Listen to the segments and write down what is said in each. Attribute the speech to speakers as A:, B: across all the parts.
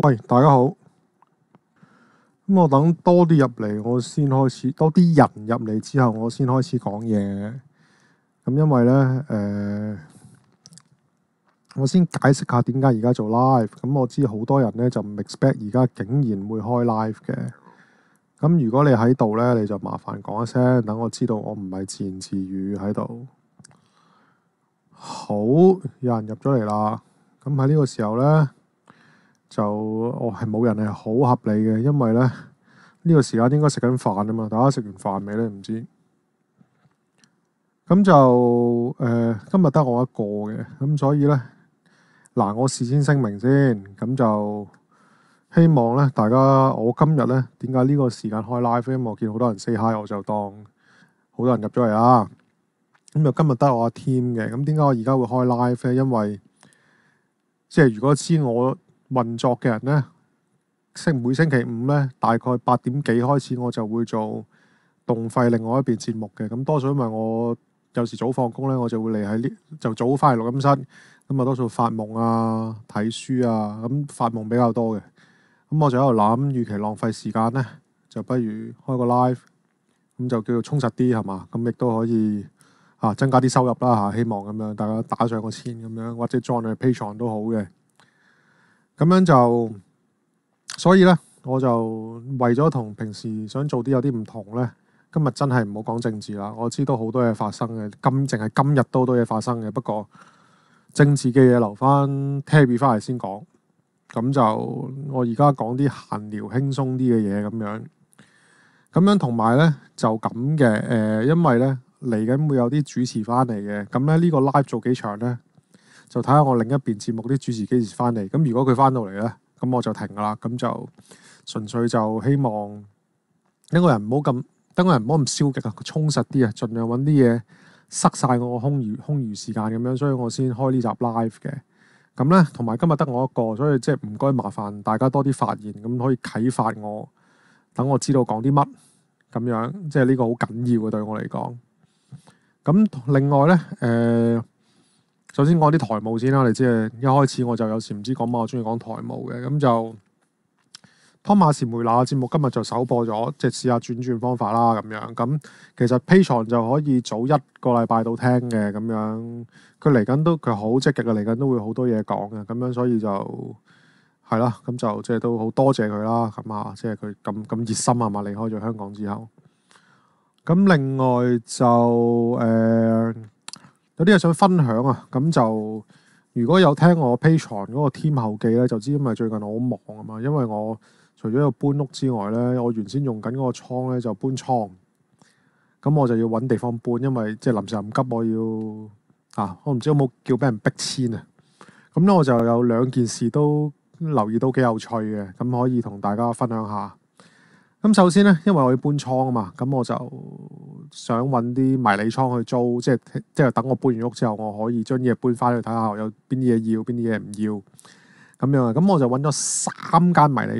A: 喂，大家好。咁我等多啲入嚟，我先開始多啲人入嚟之後，我先開始講嘢。咁因為呢，我先解釋下點解而家做 live。咁我知好多人呢就唔 expect 而家竟然會開 live 嘅。咁如果你喺度呢，你就麻煩講一聲，等我知道我唔係自言自語喺度。好，有人入咗嚟啦。咁喺呢個時候呢，就我係冇人係好合理嘅，因為呢個時間應該食緊飯啊嘛，大家食完飯未呢？唔知。咁就今日得我一個嘅，咁所以呢，嗱，我事先聲明先，咁就希望呢，大家我今日呢點解呢個時間開 live？因為我見好多人 say hi，我就當好多人入咗嚟啦。咁就今日得我阿 team 嘅，咁點解我而家會開 live 呢？因為即係如果知我運作嘅人呢，每星期五呢，大概8點幾開始，我就會做動廢另外一邊節目嘅。咁多數因為我有時早放工呢，我就會嚟喺呢就早翻嚟錄音室。咁啊，多數發夢啊、睇書啊，咁發夢比較多嘅。咁我就喺度諗，與其浪費時間呢，就不如開個 live，咁就叫做充實啲係嘛。咁亦都可以增加啲收入啦嚇，希望咁樣大家打上個錢咁樣，或者 join 去 Patreon 都好嘅。咁樣就，所以呢，我就為咗同平時想做啲有啲唔同呢，今日真係唔好講政治啦。我知道好多嘢發生嘅，淨係今日都好多嘢發生嘅。不過政治嘅嘢留翻 Terry 翻嚟先講。咁就我而家講啲閒聊輕鬆啲嘅嘢咁樣。咁樣同埋呢，就咁嘅，因為呢，嚟緊會有啲主持翻嚟嘅。咁呢個 live 做幾長呢？就睇下我另一邊節目啲主持幾時翻嚟。咁如果佢翻到嚟呢，咁我就停噶啦。咁就純粹就希望等個人唔好咁消極啊，充實啲啊，盡量揾啲嘢塞晒我空餘時間咁樣，所以我先開呢集 live 嘅。咁呢，同埋今日得我一個，所以即係唔該麻煩大家多啲發言，咁可以啟發我，等我知道講啲乜咁樣，即係呢個好緊要嘅對我嚟講。咁另外呢，首先講啲台務先啦。你知一開始我就有時唔知講乜，我中意講台務嘅。咁就湯馬士梅拿嘅節目今日就首播咗，即係試下轉方法啦咁樣。咁其實 Patreon 就可以早1個禮拜到聽嘅咁樣。佢嚟緊佢好積極嘅，嚟緊都會好多嘢講嘅。咁樣所以就係啦，咁就即係都好多謝佢啦。咁即係佢咁熱心啊嘛，離開咗香港之後。咁另外就有啲嘢想分享啊。咁就如果有聽我 Patreon 嗰個 team 後記咧，就知因為最近我好忙啊嘛，因為我除咗要搬屋之外咧，我原先用緊嗰個倉咧就搬倉，咁我就要揾地方搬，因為即係臨時臨急我要我唔知有冇叫俾人逼遷啊。咁咧我就有2件事都留意到幾有趣嘅，咁可以同大家分享下。咁首先咧，因為我要搬倉啊嘛，咁我就想揾啲迷你倉去租，即係等我搬完屋之後，我可以將啲嘢搬翻去睇下，有邊啲嘢要，邊啲嘢唔要咁樣啊。咁我就揾咗3間迷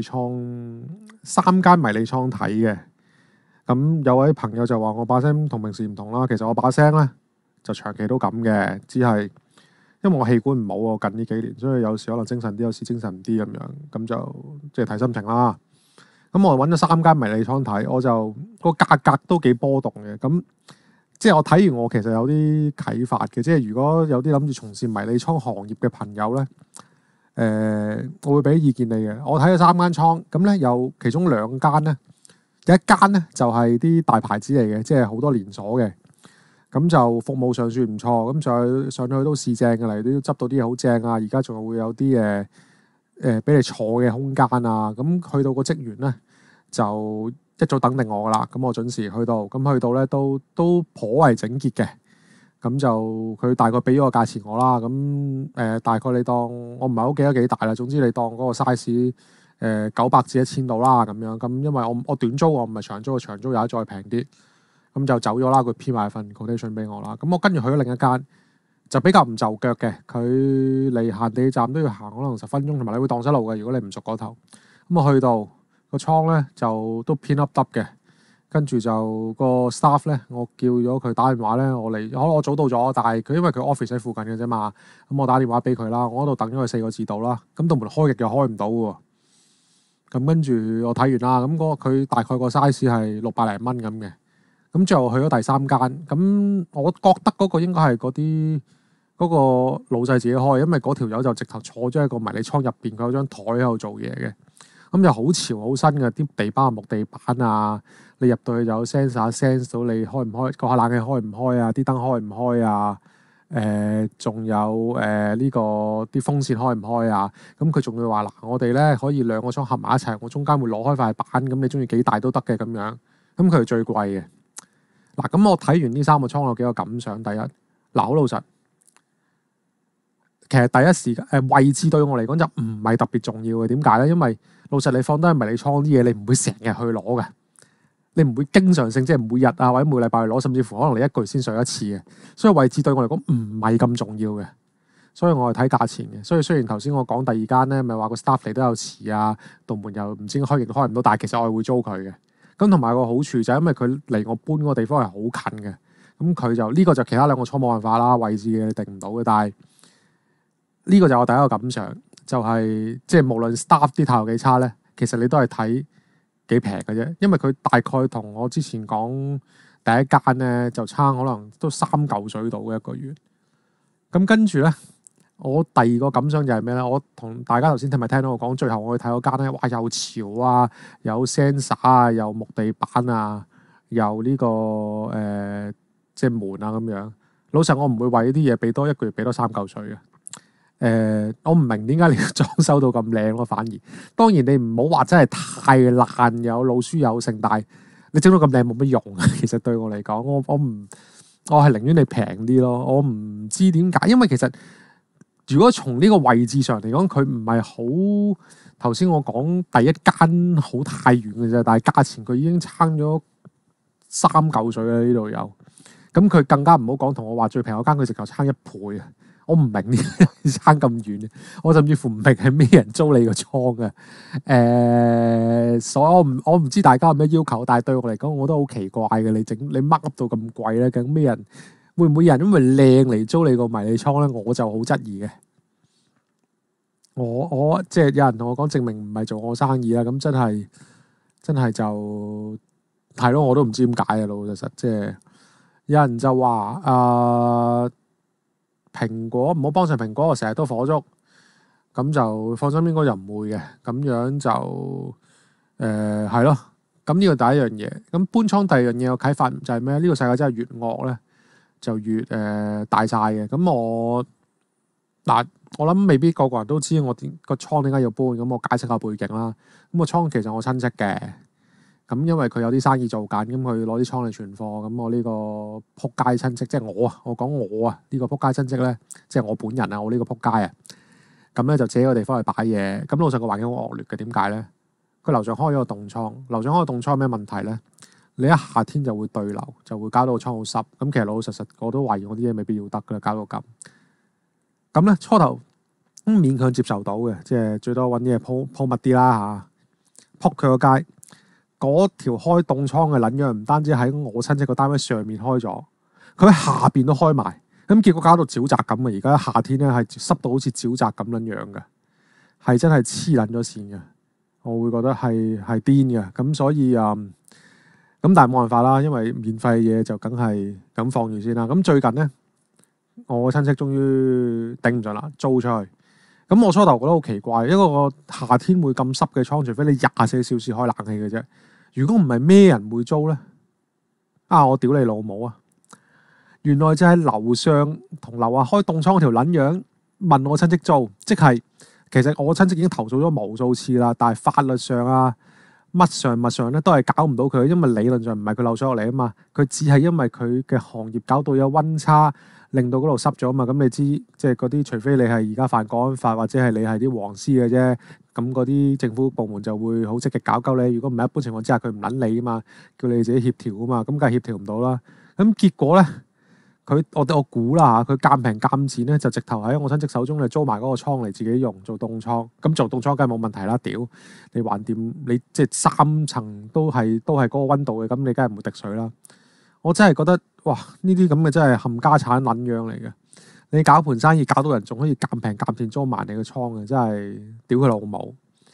A: 你倉睇嘅。咁有位朋友就話我把聲同平時唔同啦，其實我把聲咧就長期都咁嘅，只係因為我氣管唔好啊，近呢幾年，所以有時可能精神啲，有時精神唔啲咁樣，咁就即係睇心情啦。咁我揾咗3間迷你倉睇，我就個價格都幾波動嘅。咁即係我睇完，我其實有啲啟發嘅。即係如果有啲諗住從事迷你倉行業嘅朋友呢，我會俾意見你嘅。我睇咗3間倉，咁呢有其中2間呢，有一間呢就係啲大牌子嚟嘅，即係好多連鎖嘅。咁就服務上算唔錯，咁上去都試正嘅，嚟都執到啲嘢好正啊！而家仲會有啲俾你坐嘅空間啊。咁去到個職員呢，就一早等定我噶啦。咁我準時去到，咁去到呢都頗為整潔嘅。咁就佢大概俾咗個價錢我啦。咁大概你當我唔係好記得幾大啦。總之你當嗰個 size 900至1000度啦咁樣。咁因為我短租，我唔係長租，長租有得再平啲。咁就走咗啦，佢編埋份 quotation 俾我啦。咁我跟住去咗另一間，就比較唔就腳嘅。佢離行地鐵站都要行可能10分鐘，同埋你會蕩失路嘅。如果你唔熟嗰頭，咁我去到個倉咧就都偏凹凸嘅。跟住就個 staff 咧，我叫咗佢打電話咧，我早到咗，但係佢因為佢 office 喺附近嘅啫嘛。咁我打電話俾佢啦，我嗰度等咗佢4個字到啦。咁道門開極又開唔到喎。 咁跟住我睇完啦，咁佢大概個 size 係600零蚊咁嘅。咁最後去咗第三間，咁我覺得嗰個應該係嗰個老細自己開，因為嗰條友就直頭坐咗喺個迷你倉入邊，佢有張台喺度做嘢嘅。咁就好潮好新嘅，啲地板係木地板啊，你入到去就有 sense 到你開唔開個冷氣開唔開啊，啲燈開唔開啊，仲有呢個啲風扇開唔開啊？咁佢仲會話嗱，我哋咧可以兩個倉合埋一齊，我中間會攞開塊板，咁你中意幾大都得嘅咁樣。咁佢係最貴嘅。嗱，咁我睇完呢3個倉有幾個感想。第一，嗱好老實，其實第一時間位置對我嚟講就唔係特別重要嘅。點解咧？因為老實你放低迷你倉啲嘢，你唔會成日去攞嘅，你唔會經常性即係每日啊或者每禮拜去攞，甚至乎可能你一個月先上一次嘅。所以位置對我嚟講唔係咁重要嘅，所以我係睇價錢嘅。所以雖然頭先我講第二間咧，咪話個 staff 嚟都有遲啊，道門又唔知開極都開唔到，但係其實我係會租佢嘅。咁同埋個好處就係因為佢離我搬嗰個地方係好近嘅，咁佢就呢個就其他兩個倉冇辦法啦，位置嘅你定唔到嘅。但係呢個就我第一個感想，就係即係無論 staff 啲態度幾差咧，其實你都係睇幾平嘅啫。因為佢大概同我之前講第一間咧就差可能都3嚿水到嘅一個月。咁跟住咧，我第二個感想就係咩咧？我同大家頭先聽咪聽到我講，最後我去睇嗰間咧，哇又潮啊，有 sensor 啊，有木地板啊，有呢個即係門啊咁樣。老實我唔會為呢啲嘢俾多一個月俾多3嚿水嘅。我唔明點解你要裝修到咁靚咯，反而當然你唔好話真係太爛有老鼠有剩，但係你整到咁靚冇乜用啊。其實對我嚟講，我係寧願你平啲咯。我唔知點解，因為其實如果從呢個位置上嚟講，佢唔係好頭先我講第一間好太遠嘅啫，但係價錢佢已經差咗3嚿水啦，呢度有。咁佢更加唔好講同我話最平嗰間，佢直頭差1倍啊！我唔明點解差咁遠嘅，我甚至乎唔明係咩人租你個倉嘅。所以我唔知大家有咩要求，但係對我嚟講，我都好奇怪嘅。你 mark up 到咁貴咧，究竟咩人會唔會有人因為靚嚟租你個迷你倉咧？我就好質疑嘅。我即係有人同我講證明唔係做我生意啦，咁真係就係咯，我都唔知點解啊，老實即係有人就話蘋果唔好幫襯蘋果，我成日都火燭，咁就放心應該就唔會嘅。咁樣就係咯。咁呢個第一樣嘢。咁搬倉第二樣嘢個啟發就係咩？呢個世界真係越惡咧，就越大晒嘅。咁我諗未必個個人都知我個倉點解要搬。咁我解釋下背景啦。咁個倉其實我親戚嘅。咁因為佢有啲生意做緊，咁佢攞啲倉嚟存貨。咁我呢個仆街親戚，即係我講我啊，呢個仆街親戚咧，即係我本人啊，我呢個仆街啊，咁咧就借個地方去擺嘢。咁路上個環境好惡劣嘅，點解咧？佢樓上開咗個凍倉，樓上開個凍倉有咩問題咧？你一夏天就會對流，就會搞到個倉好濕。咁其實老老實實我都懷疑我啲嘢未必要得噶啦，搞到咁。咁咧初頭勉強接受到嘅，即係最多揾啲嘢鋪密啲啦嚇，仆佢個街。嗰條開凍倉嘅撚樣，唔單止喺我親戚個單位上面開咗，佢喺下邊都開埋，咁結果搞到沼澤咁啊！而家夏天咧係濕到好似沼澤咁撚樣嘅，係真係黐撚咗線嘅，我會覺得係癲嘅。咁所以咁但係冇辦法啦，因為免費嘢就梗係咁放住先啦。咁最近咧，我親戚終於頂唔順啦，租出去。咁我初頭覺得好奇怪，一個夏天會咁濕嘅倉，除非你24小時開冷氣嘅啫。如果唔係，咩人會租咧？我屌你老母啊！原來就係樓上同樓下開凍倉條撚樣問我親戚租，即係其實我親戚已經投訴咗無數次啦，但係法律上乜上咧都係搞唔到佢，因為理論上唔係佢漏水落嚟啊嘛，佢只係因為佢嘅行業搞到有溫差，令到嗰度濕咗啊嘛。咁你知即係嗰啲，除非你係而家犯國安法，或者係你係啲黃絲嘅啫，咁嗰啲政府部門就會好積極搞鳩你。如果唔係一般情況之下，佢唔撚你啊嘛，叫你自己協調啊嘛，咁梗係協調唔到啦。咁結果咧，我估啦嚇，佢賤平賤賤咧，就直頭喺我親戚手中就租埋嗰個倉嚟自己用做凍倉。咁做凍倉梗係冇問題啦，屌你橫掂，你即係3層都係嗰個溫度嘅，咁你梗係唔會滴水啦。我真係覺得哇，呢啲咁嘅真係冚家產撚樣嚟嘅。你搞盤生意搞到人仲可以賤平賤賤租埋你個倉嘅，真係屌佢老母。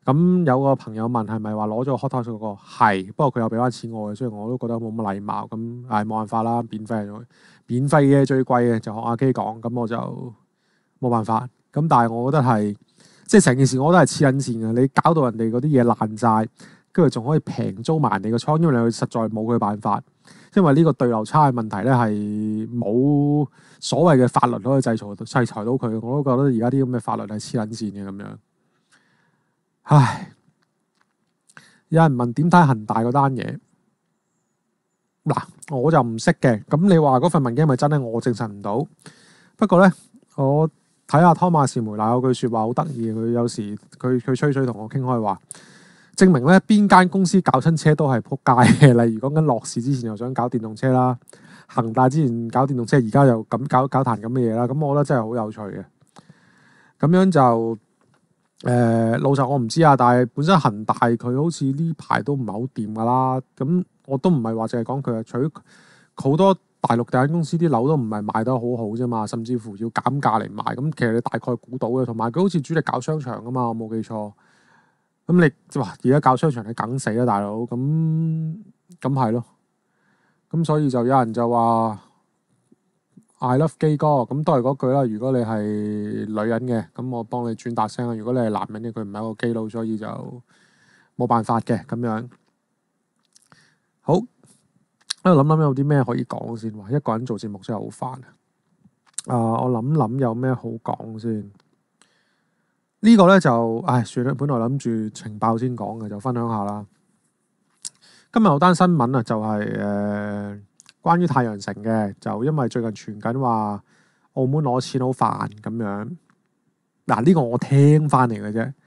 A: 咁有個朋友問係咪話攞咗個 Hot Toys 嗰個係，不過佢又俾翻錢我嘅，所以我都覺得冇乜禮貌。咁冇辦法啦，免費嘅最貴嘅就學阿基講，咁我就冇辦法。咁但係我覺得係即係成件事，我覺得係黐撚線嘅。你搞到人哋嗰啲嘢爛晒，跟住仲可以平租埋人哋個倉，因為你實在冇佢辦法。因為呢個對流差嘅問題咧，係冇所謂嘅法律可以制裁到佢。我都覺得而家啲咁嘅法律係黐撚線嘅咁樣。唉，有人問點睇恒大嗰單嘢？嗱，我就唔識嘅。咁你話嗰份文件係咪真咧？我證實唔到。不過咧，我睇下湯馬士梅拿有句説話好得意，佢有時佢吹水同我傾開話，證明咧邊間公司搞親車都係撲街嘅。例如講緊樂視之前又想搞電動車啦，恒大之前搞電動車，而家又咁搞壇咁嘅嘢啦。咁我覺得真係好有趣嘅。咁樣就老實我唔知啊，但係本身恒大佢好似呢排都唔係好掂噶啦。咁我都唔係話淨係講佢啊，除好多大陸第間公司啲樓都唔係賣得好好啫嘛，甚至乎要減價嚟賣。咁其實你大概估到嘅，同埋佢好似主力搞商場噶嘛，我冇記錯。咁你哇而家搞商場你梗死啦，大佬。咁係咯。咁所以就有人就話I love 基哥，咁都係嗰句啦。如果你係女人嘅，咁我幫你轉達聲啦。如果你係男人嘅，佢唔係一個基佬，所以就冇辦法嘅咁樣。好，喺度諗有啲咩可以講先。話一個人做節目真係好煩啊！我諗有咩好講先。呢個咧就算啦。本來諗住情報先講嘅，就分享下啦。今日有單新聞啊，就係關於太陽城嘅，就因為最近傳緊話澳門攞錢好煩咁樣。嗱，呢個我聽翻嚟嘅啫，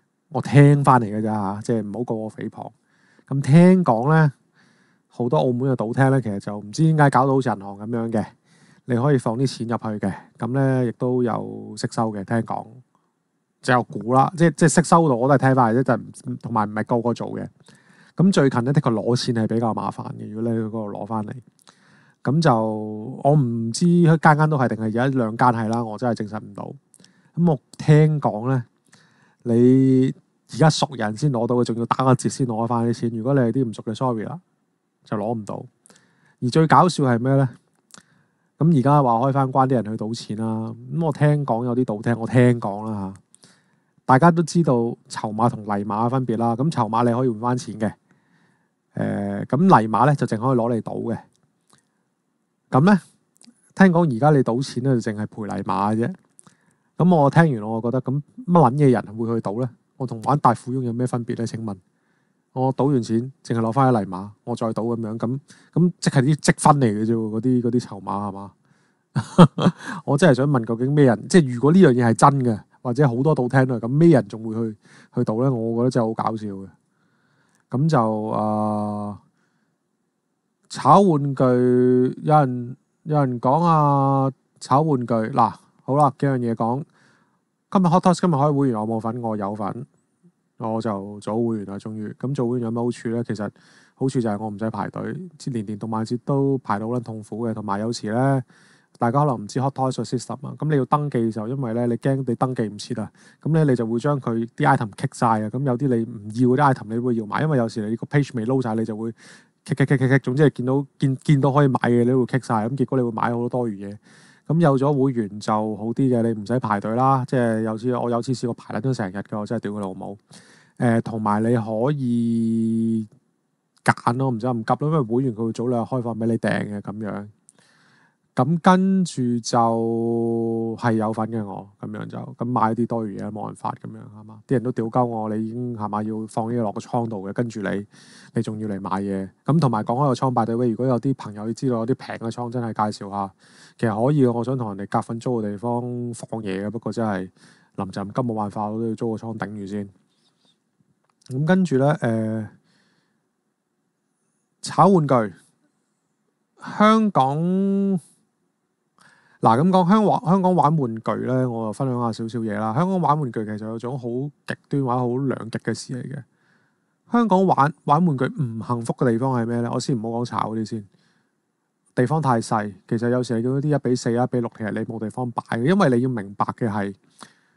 A: 即係唔好告我誹謗。咁聽講咧，好多澳門嘅賭廳咧，其實就唔知點解搞到好似銀行咁樣嘅，你可以放啲錢入去嘅，咁咧亦都有息收嘅。聽講就有估啦，即係息收到我都係聽翻嚟啫，就同埋唔係個個做嘅。咁最近咧，的確攞錢係比較麻煩嘅。如果你去嗰度攞翻嚟，咁就我唔知間間都係定係有一兩間係啦，我真係證實唔到。咁我聽講咧，你而家熟人先攞到嘅，仲要打個折先攞翻啲錢。如果你係啲唔熟嘅，sorry 啦，就攞唔到。而最搞笑係咩咧？咁而家話開翻關啲人去賭錢啦。咁我聽講有啲賭廳，我聽講啦嚇，大家都知道籌碼同泥馬嘅分別啦。咁籌碼你可以換翻錢嘅。咁泥馬咧就淨可以攞嚟賭嘅。咁咧，聽講而家你賭錢咧就淨係賠泥馬嘅啫。咁我聽完我覺得咁乜撚嘢人會去賭咧？我同玩大富翁有咩分別咧？請問我賭完錢淨係攞翻啲泥馬，我再賭咁樣，咁即係啲積分嚟嘅啫喎。嗰啲籌碼係嘛？我真係想問究竟咩人？即係如果呢樣嘢係真嘅，或者好多賭廳啊，咁咩人仲會去賭咧？我覺得真係好搞笑嘅。咁就炒玩具，有人講炒玩具嗱，好啦，幾樣嘢講。今日 Hot Toast 今日開會員，我冇份，我有份，我就做會員啦。終於咁做會員有咩好處咧？其實好處就係我唔使排隊，年動漫節都排到好撚痛苦嘅。同埋有時咧，大家可能唔知 Hot Toys system 啊，咁你要登記就因為咧你驚你登記唔切啊，咁咧你就會將佢啲 item kick 晒啊。咁有啲你唔要嗰啲 item 你會要買，因為有時你個 page 未撈晒，你就會 kick，總之係見到可以買嘅你會 kick 晒，咁結果你會買好多多餘嘢。咁有咗會員就好啲嘅，你唔使排隊啦。即係我有次試過排咗成日嘅，我真係屌佢老母。同埋你可以揀咯，唔使咁急咯，因為會員佢會早兩日開放俾你訂嘅咁樣。咁跟住就係有份嘅我，咁樣就咁買啲多餘嘢冇辦法咁樣係嘛？啲人都屌鳩我，你已經係嘛要放啲嘢落個倉度嘅，跟住你仲要嚟買嘢。咁同埋講開個倉by the way，如果有啲朋友知道有啲平嘅倉，真係介紹下，其實可以嘅。我想同人哋夾份租嘅地方放嘢嘅，不過真係臨陣急冇辦法，我都要租個倉頂住先。咁跟住咧，炒玩具，香港。嗱，咁講香港玩玩具咧，我就分享下少少嘢啦。香港玩玩具其實有種好極端或者好兩極嘅事嚟嘅。香港玩玩具唔幸福嘅地方係咩咧？我先唔好講炒嗰啲先，地方太細。其實有時你見到啲1:4、1:6，其實你冇地方擺嘅，因為你要明白嘅係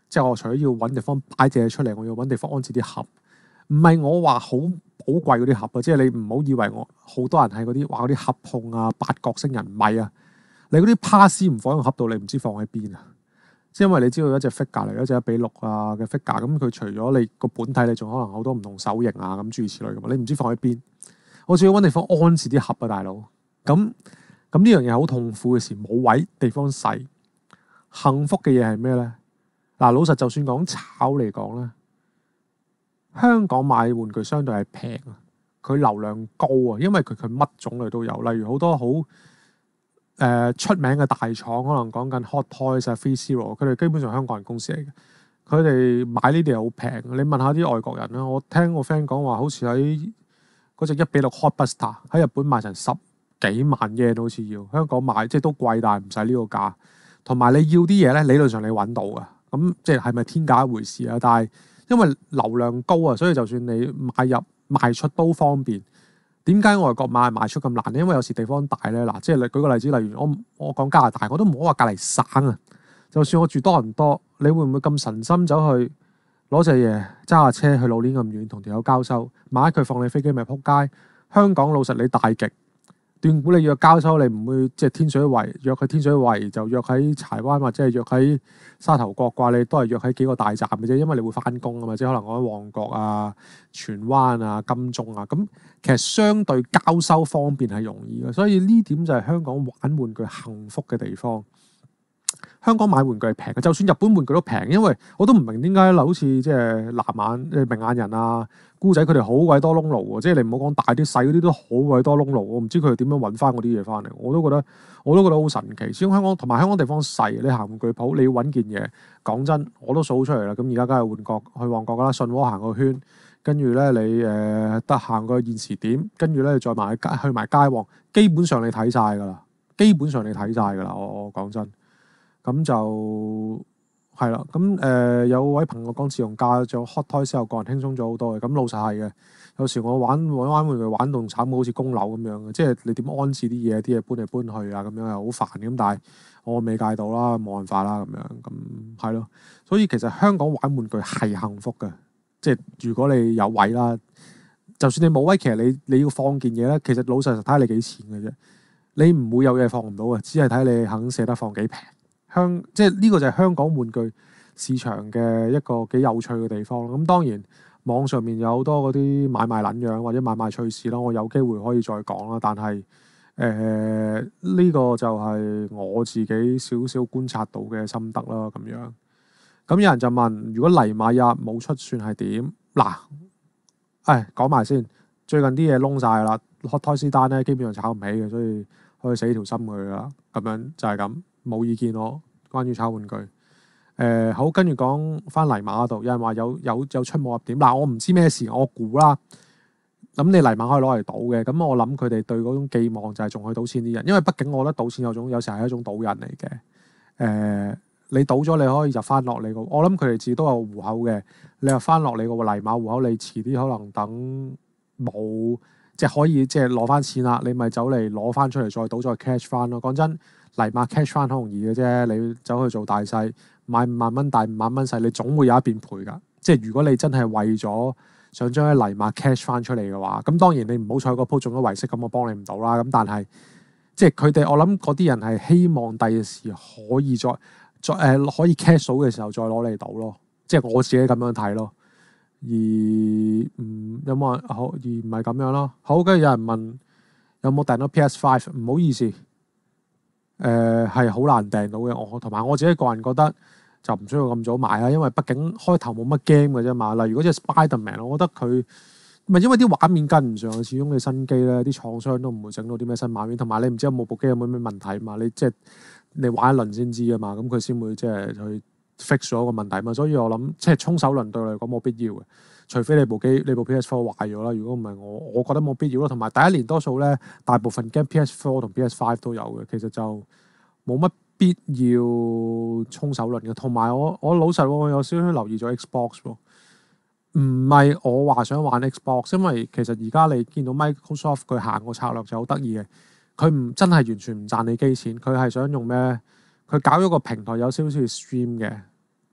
A: 即係我除咗要揾地方擺隻嘢出嚟，我要揾地方安置啲盒。唔係我話好寶貴嗰啲盒啊，即係你唔好以為我好多人係嗰啲話嗰啲盒控啊、八角星人，唔係啊。你嗰啲 pass 唔放喺個盒度，你唔知放喺邊啊。即係因為你知道一隻 figure 嚟，一隻1:6啊嘅 figure，咁佢除咗你個本體，你仲可能好多唔同手型啊，咁諸如此類噶嘛，你唔知放喺邊。我仲要揾地方安置啲盒啊，大佬。咁呢樣嘢好痛苦嘅事，冇位地方使。幸福嘅嘢係咩咧？嗱，老實就算講炒嚟講咧，香港買玩具相對係平啊，佢流量高啊，因為佢乜種類都有，例如好多好出名嘅大廠，可能講緊 Hot Toys 啊、Free Zero， 佢哋基本上香港人公司嚟嘅，佢哋買呢啲係好平。你問下啲外國人啦，我聽我 friend 講話，好似喺嗰隻1:6 Hot Buster 喺日本賣成10幾萬 yen，好似要香港買即係都貴，但係唔使呢個價。同埋你要啲嘢咧，理論上你揾到嘅，咁即係咪天價一回事啊？但係因為流量高啊，所以就算你買入賣出都方便。點解外國賣出咁難咧？因為有時地方大咧，嗱，即係你舉個例子，例如我講加拿大，我都唔好話隔離省啊。就算我住多倫多，你會唔會咁神心走去攞隻嘢揸下車去老年咁遠同條友交收，買佢放你飛機咪撲街？香港老實你大極。斷估你約交收，你唔會即係天水圍約佢天水圍，就約喺柴灣或者係約喺沙頭角啩？你都係約喺幾個大站嘅啫，因為你會翻工啊嘛，即係可能我喺旺角啊、荃灣啊、金鐘啊，咁其實相對交收方便係容易嘅，所以呢點就係香港玩玩具幸福嘅地方。香港買玩具係平嘅，就算日本玩具都平，因為我都唔明點解好似即係藍眼明眼人啊、姑仔佢哋好鬼多窿路喎，即係你唔好講大啲細嗰啲都好鬼多窿路，我唔知佢哋點樣揾翻嗰啲嘢翻嚟，我都覺得好神奇。始終香港同埋香港地方細，你行玩具鋪你要揾件嘢，講真我都數出嚟啦。咁而家梗係去旺角㗎啦，信和行個圈，跟住咧你得行個現時點，跟住咧再去埋街旺，基本上你睇晒㗎啦，我講真。咁就係啦，咁有位朋友講自從加咗 Hot Toys 之後，個人輕鬆咗好多嘅。咁老實係嘅，有時我玩玩具玩到慘，好似供樓咁樣嘅，即係你點安置啲嘢搬嚟搬去啊，咁樣又好煩咁。但係我未戒到啦，冇辦法啦，咁樣咁係咯。所以其實香港玩玩具係幸福嘅，即係如果你有位啦，就算你冇位，其實你要放件嘢咧，其實老實睇下你幾錢嘅啫。你唔會有嘢放唔到嘅，只係睇你肯捨得放幾平。即係呢個就係香港玩具市場嘅一個幾有趣嘅地方。咁當然網上面有好多嗰啲買賣撚樣或者買賣趣事啦，我有機會可以再講啦。但係呢個就係我自己少少觀察到嘅心得啦。咁樣咁有人就問：如果黎馬日冇出算係點？嗱，講埋先，最近啲嘢窿晒啦，Hot Toys單咧基本上炒唔起嘅，所以可以死條心佢啦。咁樣就係咁。冇意見咯，關於炒玩具。好，跟住講翻黎馬嗰度，有人話有出冇入點。嗱，我唔知咩事，我估啦。咁你黎馬可以攞嚟賭嘅，咁我諗佢哋對嗰種寄望就係仲去賭錢啲人，因為畢竟我覺得賭錢有時係一種賭人嚟嘅。你賭咗你可以入翻落你個，我諗佢哋自己都有戶口嘅。你入翻落你個黎馬戶口，你遲啲可能等冇即係可以即係攞翻錢啦，你咪走嚟攞翻出嚟再賭再 cash 翻咯。講真。黎馬 cash 翻好容易嘅啫，你走去做大細買5萬蚊大5萬蚊細，你總會有一邊賠㗎。即係如果你真係為咗想將啲黎馬 cash 翻出嚟嘅話，咁當然你唔好彩個鋪中咗圍息，咁我幫你唔到啦。咁但係即係佢哋，我諗嗰啲人係希望第時可以可以 cash 到嘅時候再攞嚟賭咯。即係我自己咁樣睇咯。而有冇人好？而唔係咁樣咯。好，跟住有人問有冇訂到 PS5？ 唔好意思。係好難訂到嘅，同埋我自己個人覺得就唔需要咁早買啦，因為畢竟開頭冇乜 game 嘅啫嘛。例如嗰隻 Spiderman， 我覺得佢唔係因為啲畫面跟唔上，始終你新機咧，啲廠商都唔會整到啲咩新畫面，同埋你唔知有冇部機有冇咩問題嘛？你即係你玩一輪先知啊嘛，咁佢先會即係去 fix 咗個問題嘛。所以我諗即係衝手輪對我嚟講冇必要嘅，除非你部 PS4 壞咗啦。如果唔係我覺得冇必要咯。同埋第一年多數咧，大部分 game PS4 同 PS5 都有嘅，其實就冇乜必要衝手輪嘅。同埋我老實我有少少留意咗 Xbox 喎，唔係我話想玩 Xbox， 因為其實而家你見到 Microsoft 佢行個策略就好得意嘅，佢唔真係完全唔賺你機錢，佢係想用咩？佢搞咗個平台有少少 stream 嘅。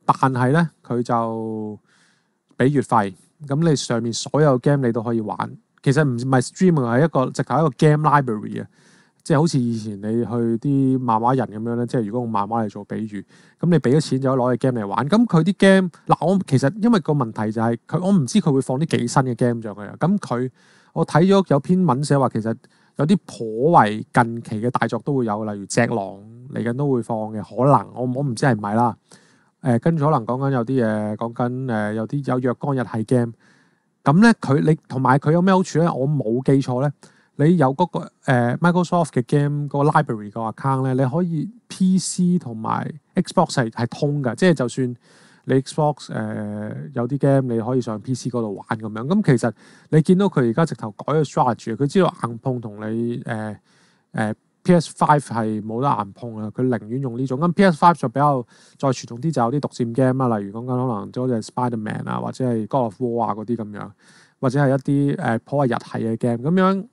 A: 但係咧佢就俾月費，咁你上面所有 game 你都可以玩。其實唔係 stream 係一個直頭一個 game library 啊，即係好似以前你去啲漫畫人咁樣咧，即係如果用漫畫嚟做比喻，咁你俾咗錢就可以攞嘅 game 嚟玩。咁佢啲 game 嗱，我其實因為個問題就係我唔知佢會放啲幾新嘅 game 上去啊。咁我睇咗有篇文寫話，其實有啲頗為近期嘅大作都會有，例如《隻狼》嚟緊都會放嘅，可能我唔知係唔係啦。跟住可能講緊有啲嘢，講緊有啲有若干日系 game。咁咧你同埋佢有咩好處咧？我冇記錯咧，你有嗰個Microsoft 嘅 game 個 library 個 account 咧，你可以 PC 同埋 Xbox 係通㗎，即係就算你 Xbox 有啲 game 你可以上 PC 嗰度玩咁樣。咁其實你見到佢而家直頭改咗 strategy，佢知道硬碰同你PS5 係冇得硬碰啊，佢寧願用呢種。咁 PS5 就比較再傳統啲，就有啲獨佔 game 啦，例如講緊可能好似 Spider-Man 啊，或者係 God of War 啊嗰啲咁樣，或者係一啲頗為日系嘅 game 咁樣。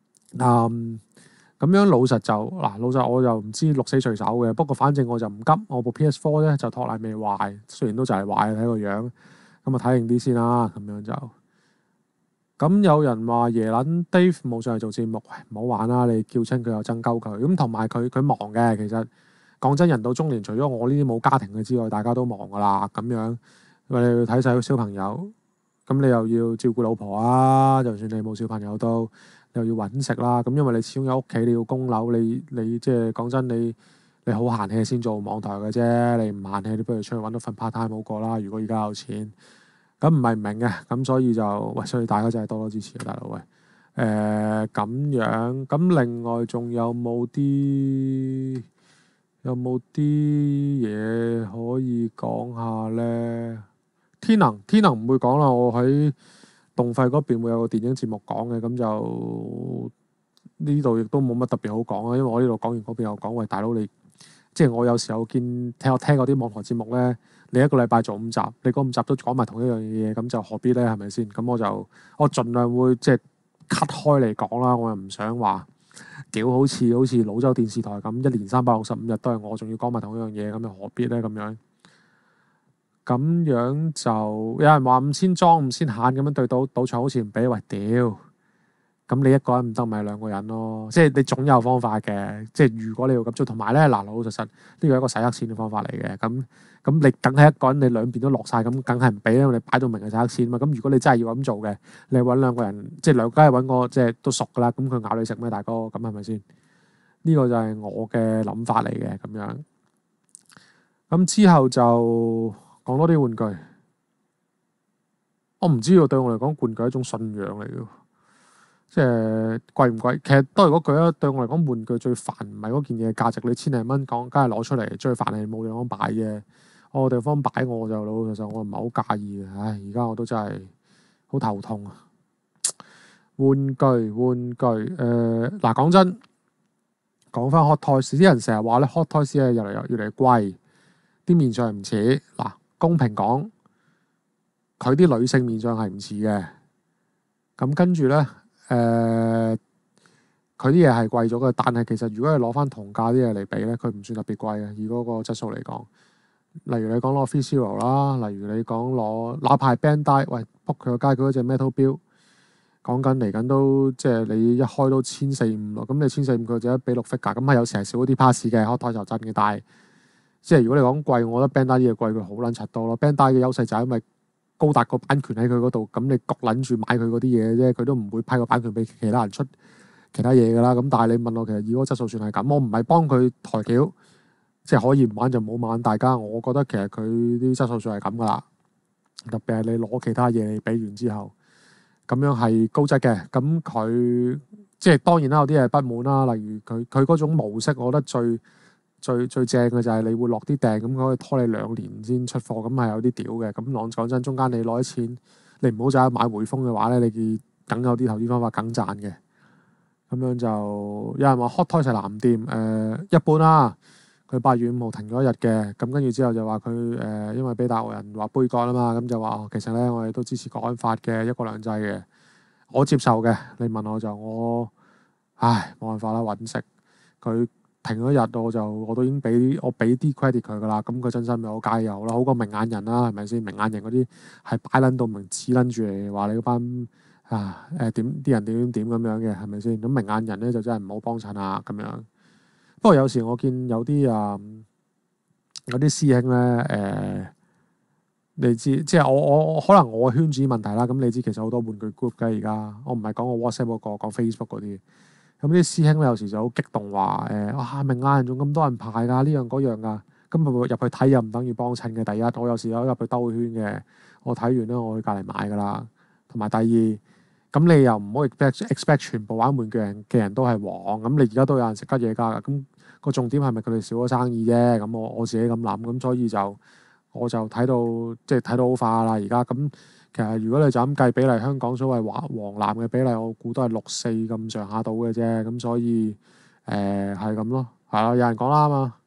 A: 咁樣老實我就唔知鹿死誰手嘅，不過反正我就唔急，我部 PS4 咧就托賴未壞，雖然都就係壞睇個樣，咁啊睇定啲先啦，咁樣就。咁有人話耶撚 Dave 冇上嚟做節目，唔好玩啦！你叫親佢又爭鳩佢，咁同埋佢忙嘅。其實講真，人到中年，除咗我呢啲冇家庭嘅之外，大家都忙噶啦。咁樣你要睇晒個小朋友，咁你又要照顧老婆啊。就算你冇小朋友都，你又要揾食啦。咁因為你始終有屋企，你要供樓，你即係講真，你好閒氣先做網台嘅啫。你唔閒氣，你不如出去揾到份 part time 好過啦。如果而家有錢。咁唔係唔明嘅，咁所以所以大家真係多多支持啊，大佬喂。咁樣，咁另外仲有冇啲嘢可以講下咧？天能唔會講啦，我喺動費嗰邊會有個電影節目講嘅，咁就呢度亦都冇乜特別好講啊，因為我呢度講完嗰邊又講，喂大佬你，即係我有時候聽過啲網台節目咧。你一個禮拜做5集，你嗰5集都講埋同一樣嘢，咁就何必咧？係咪先？咁我盡量會即係 cut 開嚟講啦。我又唔想話屌好似老州電視台咁，一年365日都係我，仲要講埋同一樣嘢，咁又何必咧？咁樣就有人話5000裝5000閒咁樣對賭場好似唔俾，喂屌！咁你一個人唔得，咪兩個人咯。即係你總有方法嘅。即係如果你要咁做，同埋咧嗱，老老實實呢個係一個洗黑錢嘅方法嚟嘅。咁你梗係一個人，你兩邊都落晒，咁梗係唔俾啦。因為你擺到明係洗黑錢嘛。咁如果你真係要咁做嘅，你揾兩個人，即係兩家揾個即係都熟噶啦。咁佢咬你食咩，大哥？咁係咪先？呢個就係我嘅諗法嚟嘅咁樣。咁之後就講多啲玩具。我唔知喎，對我嚟講，玩具係一種信仰嚟嘅。即係貴唔貴？其實都係嗰句啦。對我嚟講，玩具最煩唔係嗰件嘢價值，你千零蚊講，梗係攞出嚟。最煩係冇地方擺嘅。我個地方擺我就老老實實，我唔係好介意嘅。唉，而家我都真係好頭痛啊！玩具嗱，講真，講翻 Hot Toys，啲人成日話咧 Hot Toys 係越嚟越貴，啲面相唔似。嗱，公平講，佢啲女性面相係唔似嘅。咁跟住咧。佢啲嘢係貴咗嘅，但係其實如果係攞翻同價啲嘢嚟比咧，佢唔算特別貴嘅。以嗰個質素嚟講，例如你講攞 FreeZero 啦，例如你講攞哪怕係 Bandai，喂，仆佢個街佢嗰隻 Metal Build，講緊嚟緊都即係你一開都1450咯。咁你1450佢就一比6 figure，咁係有時係少啲 pass 嘅，Hot Toys就真嘅。但係即係如果你講貴，我覺得 Bandai 啲嘢貴佢好撚柒多咯。Bandai 嘅優勢就係因為高達個版權喺佢嗰度，咁你焗撚住買佢嗰啲嘢啫，佢都唔會批個版權俾其他人出其他嘢噶啦。咁但係你問我，其實以嗰個質素算係咁，我唔係幫佢抬轎，即係可以唔玩就唔好玩。大家我覺得其實佢啲質素算係咁噶啦，特別係你攞其他嘢嚟比完之後，咁樣係高質嘅。咁佢即係當然啦，有啲係不滿啦，例如佢嗰種模式，我覺得最正嘅就係你會落啲訂，咁佢可以拖你2年先出貨，咁係有啲屌嘅。咁講真，中間你攞啲錢，你唔好就係買匯豐嘅話咧，你梗有啲投資方法梗賺嘅。咁樣就有人話 Hot Toys 係藍店，一般啦。佢8月5號停咗一日嘅，咁跟住之後就話佢因為俾大陸人話杯葛啊嘛，咁就話其實咧我哋都支持國安法嘅一國兩制嘅，我接受嘅。你問我就唉冇辦法啦，揾食佢。 停咗一日，我都已經俾啲 credit 佢噶啦。咁佢真心有加油啦，好過明眼人啦，係咪先？明眼人嗰啲係擺撚到明指撚住嚟話你嗰班點啲人點咁樣嘅，係咪先？咁明眼人咧就真係唔好幫襯啊咁樣。不過有時我見有啲師兄咧你知即係我可能我圈子問題啦。咁你知其實好多玩具 group 嘅而家，我唔係講我 WhatsApp 嗰個，講 Facebook 嗰啲。咁啲師兄咧有時就好激動話哇明眼人仲咁多人排㗎，呢樣嗰樣㗎。咁入去睇又唔等於幫襯嘅。第一，我有時有入去兜圈嘅，我睇完咧我去隔離買㗎啦。同埋第二，咁你又唔好 expect 全部玩玩具嘅人都係黃。咁你而家都有人食吉野家㗎。咁個重點係咪佢哋少咗生意啫？咁我自己咁諗，咁所以我就睇到好化啦。而家咁其實如果你就咁計比例，香港所謂黃藍嘅比例，我估都係6:4咁上下到嘅啫。咁所以係咁咯，係啦。有人講啦嘛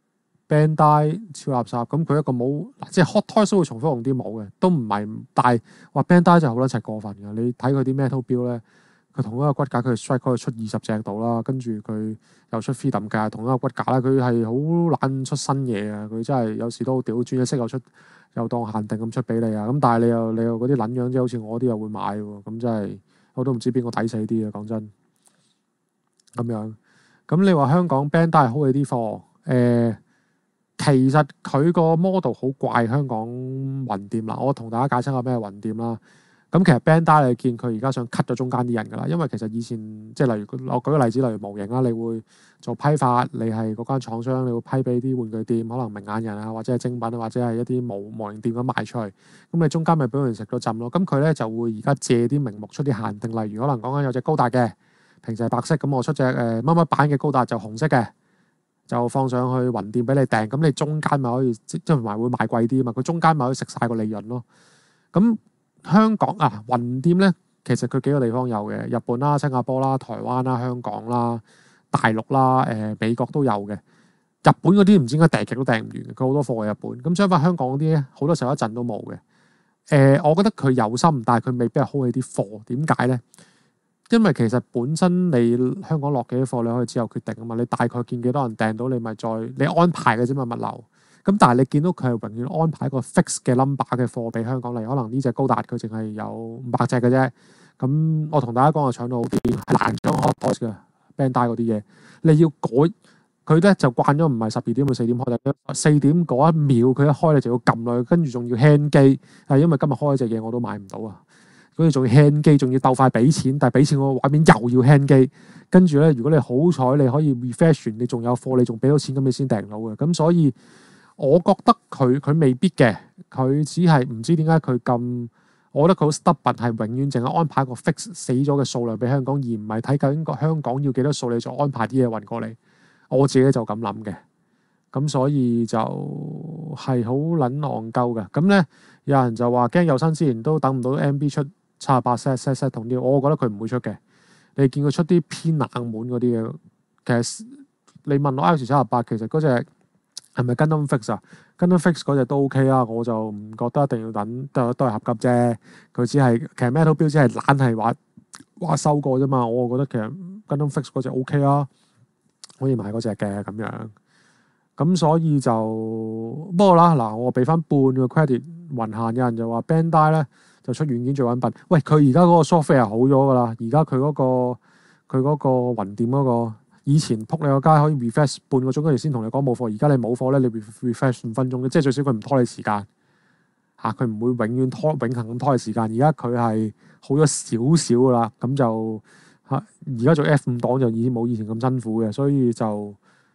A: ，Bandai 超垃圾。咁佢一個帽，即係 Hot Toys 都會重複用啲帽嘅，都唔係。但係話 Bandai 就好撚柒過分嘅。你睇佢啲 Metal Build 咧，佢同一個骨架佢 strike 可以出20隻度啦，跟住佢又出 Freedom 嘅同一個骨架啦。佢係好懶出新嘢啊！佢真係有時都好屌，轉一色又出。又當限定咁出俾你啊！咁但係你又嗰啲撚樣，即係好似我啲又會買喎。咁真係我都唔知邊個抵死啲啊！講真咁樣。咁你話香港 Bandai 好起啲貨其實佢個 model 好怪。香港雲店啦，我同大家解釋下咩係雲店啦。咁其實 Bandai 你見佢而家想 cut 咗中間啲人㗎啦，因為其實以前即係例如我舉個例子，例如模型啦，你會做批發，你係嗰間廠商，你會批俾啲玩具店，可能明眼人啊，或者係精品啊，或者係一啲模型店咁賣出去。咁你中間咪俾人食咗浸咯。咁佢咧就會而家借啲名目出啲限定，例如可能講緊有隻高達嘅平時係白色，咁我出隻乜乜版嘅高達就紅色嘅，就放上去雲店俾你訂。咁你中間咪可以即係埋會賣貴啲啊嘛。佢中間咪可以食晒個利潤咯。咁香港雲店咧，其實佢幾個地方有嘅，日本啦、新加坡啦、台灣啦、香港啦、大陸啦、美國都有嘅。日本嗰啲唔知點解訂極都訂唔完，佢好多貨嘅日本。咁相反香港嗰啲咧，好多時候一陣都冇嘅。我覺得佢有心，但係佢未必係 hold 起啲貨。點解咧？因為其實本身你香港落幾多貨，你可以自由決定啊嘛。你大概見幾多人訂到，你咪你安排嘅啫嘛，物流。咁但係你見到佢係永遠安排一個 fix 嘅 number 嘅貨俾香港嚟，可能呢隻高達佢淨係有500隻嘅啫。咁我同大家講，我搶到好啲，係難搶 Hot Toys 嘅 Bandai 嗰啲嘢。你要改佢咧就慣咗唔係12點到4點開，但係4點嗰一秒佢一開你就要撳落去，跟住仲要 hand 機。係因為今日開隻嘢我都買唔到啊，跟住仲要 hand 機，仲要鬥快俾錢，但係俾錢我畫面又要 hand 機。跟住咧，如果你好彩你可以 refresh 完，你仲有貨，你仲俾到錢，咁你先訂到嘅。咁所以我覺得佢未必嘅，佢只係唔知點解佢咁，我覺得佢好 stubborn，係永遠淨係安排一個 fix 死咗嘅數量俾香港，而唔係睇究竟個香港要幾多數，你再安排啲嘢運過嚟。我自己就咁諗嘅，咁所以就係好撚戇鳩嘅。咁咧有人就話驚有生之年都等唔到 MB 出78 set 同啲，我覺得佢唔會出嘅。你見佢出啲偏冷門嗰啲嘅，其實你問我 RX78，其實嗰隻係咪 Gundam Fix 啊？Gundam Fix 嗰隻都 OK 啊，我就唔覺得一定要等，都係合格啫。佢只係其實 Metal Build 只係懶係話收過啫嘛。我覺得其實 Gundam Fix 嗰隻 OK 啊，可以買嗰隻嘅咁樣。咁所以就不過啦，嗱我俾翻半個 credit 雲限，有人就話 Bandai 咧就出軟件最穩笨。喂，佢而家嗰個 software 好咗噶啦，而家佢嗰個雲店嗰個。以前撲你個街可以 refresh 半個鐘，跟住先同你講冇貨。而家你冇貨咧，你 refresh 5分鐘，即係最少佢唔拖你時間嚇，佢唔會永恆咁拖你時間。而家佢係好咗少少噶啦，咁就而家做 F5 檔就已經冇以前咁辛苦嘅，所以就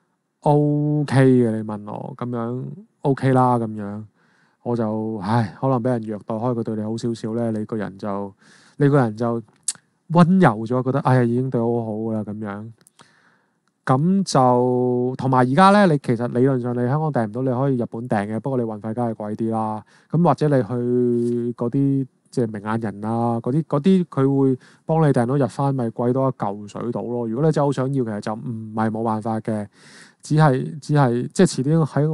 A: OK 嘅。你問我咁樣 OK 啦，咁樣我就可能俾人虐待開，佢對你好少少咧，你個人就溫柔咗，覺得哎呀已經對我好好噶啦咁樣。咁就同埋而家咧，你其實理論上你香港訂唔到，你可以日本訂嘅，不過你運費梗係貴啲啦。咁或者你去嗰啲即係明眼人啊，嗰啲佢會幫你訂到日翻，咪貴多一嚿水到咯。如果你真係好想要，其實就唔係冇辦法嘅，只係即係遲啲喺我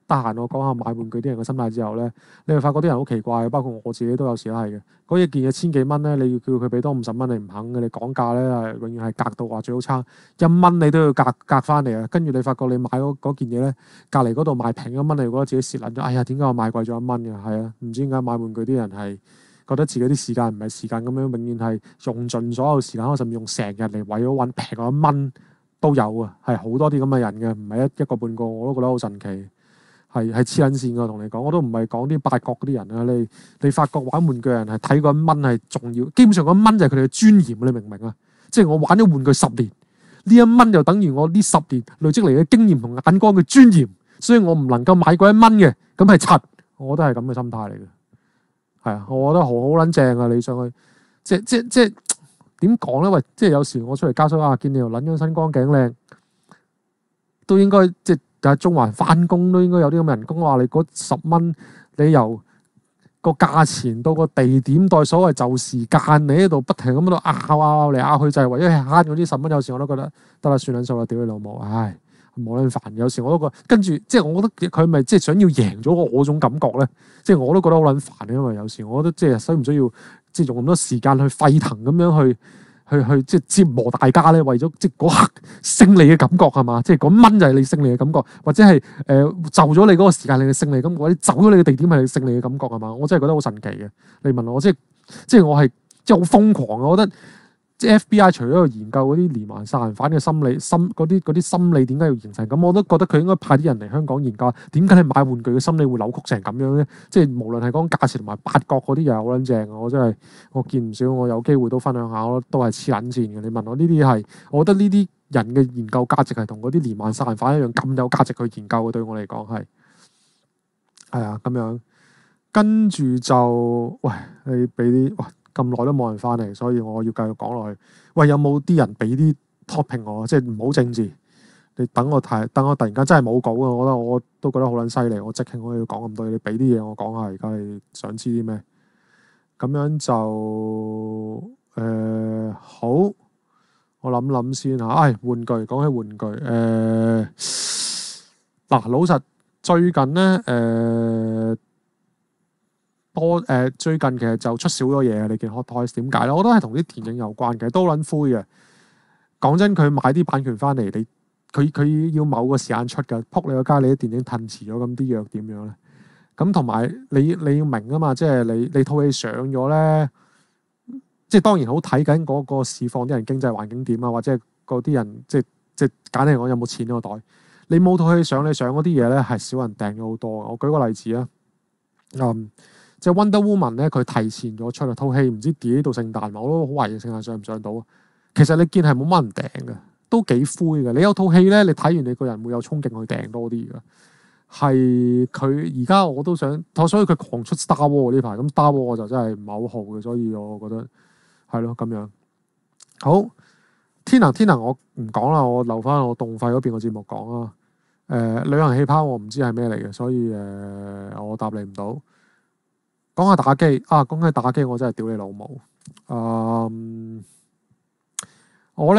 A: 得閒我講下買玩具啲人嘅心態之後咧，你會發覺啲人好奇怪，包括我自己都有時都係嘅。嗰一件嘢千幾蚊咧，你要叫佢俾多50蚊，你唔肯嘅，你講價咧永遠係格到話最好差1蚊，你都要格翻嚟啊！跟住你發覺你買嗰件嘢咧，隔離嗰度賣平1蚊，你覺得自己蝕撚咗。哎呀，點解我買貴咗1蚊嘅？係啊，唔知點解買玩具啲人係覺得自己啲時間唔係時間咁樣，永遠係用盡所有時間，甚至用成日嚟為咗揾平嗰1蚊都有啊，係好多啲咁嘅人嘅，唔係一個半個，我都覺得好神奇。係黐撚線㗎，同你講，我都唔係講啲八角嗰啲人啊。你發覺玩玩具人係睇嗰1蚊係重要，基本上嗰1蚊就係佢哋嘅尊嚴，你明唔明啊？即係我玩咗玩具10年，呢1蚊就等於我呢10年累積嚟嘅經驗同眼光嘅尊嚴，所以我唔能夠買嗰1蚊嘅，咁係柒。我覺得係咁嘅心態嚟嘅，係啊，我覺得好撚正啊！你上去即點講咧？喂，即係有時我出嚟交收啊，見你又撚咗身光頸靚，都應該即係。但係中環翻工都應該有啲咁嘅人工，話你嗰10蚊，你由個價錢到個地點，代所謂就時間，你喺度不停咁喺度拗嚟拗去，就係為咗慳嗰啲10蚊。有時我都覺得得啦，算撚數啦，屌你老母，唉，冇撚煩。有時我都覺得跟住，即係我覺得佢咪即係想要贏咗我種感覺咧，即係我都覺得好撚煩。因為有時我覺得即係需唔需要即係用咁多時間去沸騰咁樣去即係折磨大家咧，為咗即係嗰刻勝利嘅感覺係嘛？即係嗰蚊就係你勝利嘅感覺，或者係就咗你嗰個時間你嘅勝利感覺，或者走咗你嘅地點係你勝利嘅感覺係嘛？我真係覺得好神奇嘅。你問我即係我係即係好瘋狂啊！我覺得即係 FBI 除咗去研究嗰啲連環殺人犯嘅嗰啲心理點解要形成咁，我都覺得佢應該派啲人嚟香港研究點解你買玩具嘅心理會扭曲成咁樣咧？即係無論係講價錢同埋八角嗰啲又係好撚正啊！我真係我見唔少，我有機會都分享下，我都係黐撚線嘅。你問我呢啲係，我覺得呢啲人嘅研究價值係同嗰啲連環殺人犯一樣咁有價值去研究嘅。對我嚟講係啊咁樣，跟住就喂你俾啲喂。咁耐都冇人翻嚟，所以我要繼續講落去。喂，有冇啲人俾啲 topic 我？即係唔好政治。你等我突然間真係冇稿啊！我都覺得好撚犀利。我即興可以講咁多嘢，你俾啲嘢我講下。而家你想知啲咩？咁樣就好。我諗諗先嚇。玩具講起玩具嗱，老實最近咧最近其實就出少咗嘢。你見 Hot Toys 點解咧？我覺得係同啲電影有關嘅，都撚灰嘅。講真，佢買啲版權翻嚟，佢要某個時間出㗎，撲你個街，你啲電影褪遲咗，咁啲藥點樣咧？咁同埋你要明啊嘛，即係你套戲上咗咧，即係當然好睇緊嗰個市況，啲人經濟環境點啊，或者嗰啲人即係簡單嚟講有冇錢喺個袋。你冇套戲上，你上嗰啲嘢咧係少人訂咗好多。我舉個例子啊，即係 Wonder Woman 咧，佢提前咗出啊套戲，唔知幾到聖誕，我都好懷疑聖誕上唔上到。其實你見係冇乜人訂嘅，都幾灰嘅。你有套戲咧，你睇完你個人會有衝勁去訂多啲嘅。係佢而家我都想，所以佢狂出 Star Wars 呢排，咁 Star Wars 我就真係唔係好好嘅，所以我覺得係咯咁樣。好，天能我唔講啦，我留翻我動費嗰邊個節目講啦。旅行氣泡我唔知係咩嚟嘅，所以我答你唔到。講下打機啊！講起打機，我真係屌你老母。我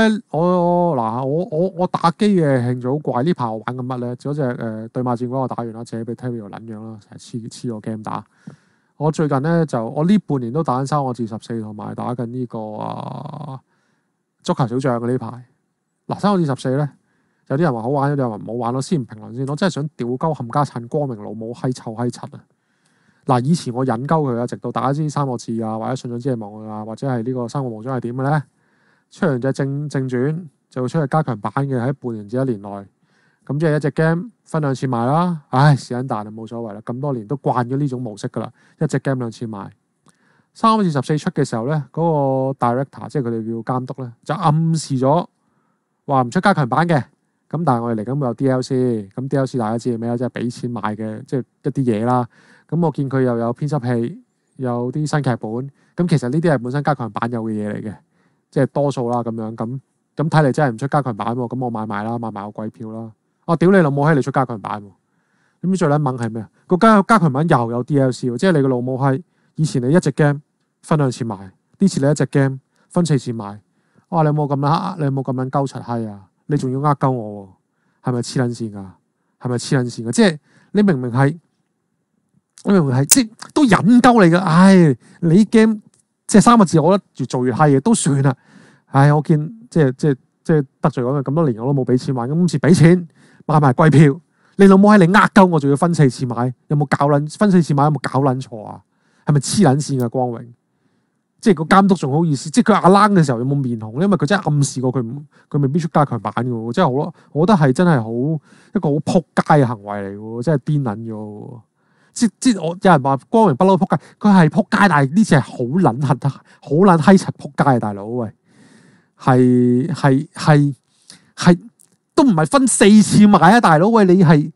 A: 打機嘅興趣好怪。呢排我玩緊乜咧？嗰隻對馬戰鬼我打完啦，借俾 Terry 撚樣啦，成日黐個 game 打。我最近咧我呢半年都打緊3個字14，同埋打緊呢個足球小將嘅呢排。嗱3個字14咧，有啲人話好玩，有啲人話唔好玩。我先唔評論先，我真係想屌鳩冚家鏟光明老母閪臭閪柒啊！嗱，以前我引鳩佢啊，直到大家知3個字啊，或者信長之野望啊，或者係呢個三國無雙係點嘅咧？出完隻正傳就會出去加強版嘅，喺半年至1年內，咁即係一隻 game 分2次賣啦。唉，時間大就冇所謂啦，咁多年都慣咗呢種模式噶啦，一隻 game 2次賣。3個字14出嘅時候咧，嗰個 director 即係佢哋叫監督咧，就暗示咗話唔出加強版嘅。咁但係我哋嚟緊會有 DLC，咁 DLC 大家知係咩啊？即係俾錢買嘅，即係一啲嘢啦。咁我見佢又有編輯器，有啲新劇本。咁其實呢啲係本身加強版有嘅嘢嚟嘅，即係多數啦咁樣。咁睇嚟真係唔出加強版喎。咁我買埋啦，買埋個貴票啦。我屌你老母閪，你出加強版喎！咁最撚猛係咩啊？個加強版又有 DLC 喎，即係你個老母閪。以前你一隻 game 分2次賣，呢次你一隻 game 分4次賣。我話你有冇咁撚鳩柒閪啊？你仲要呃鳩我喎？係咪黐撚線㗎？ 係咪黐撚線嘅？即係你明明係即係都引鳩你嘅。唉，你 game 即係3個字，我覺得越做越閪嘅都算啦。唉，我見即係得罪咗佢咁多年，我都冇俾錢玩，咁今次俾錢買埋貴票，你老母喺你呃鳩我，仲要分4次買，有冇搞撚？分4次買有冇搞撚錯啊？係咪黐撚線嘅光榮？即係個監督仲好意思，即係佢阿冷嘅時候有冇面紅？因為佢真係暗示過佢未必出加強版嘅喎，真係好咯。我覺得係真係一個好撲街嘅行為嚟嘅喎，真係癲撚咗喎。即我有人話光榮不嬲撲街，佢係撲街，但係呢次係好撚核突、好撚閪柒撲街啊！大佬喂，係都唔係分4次買啊！大佬喂，你係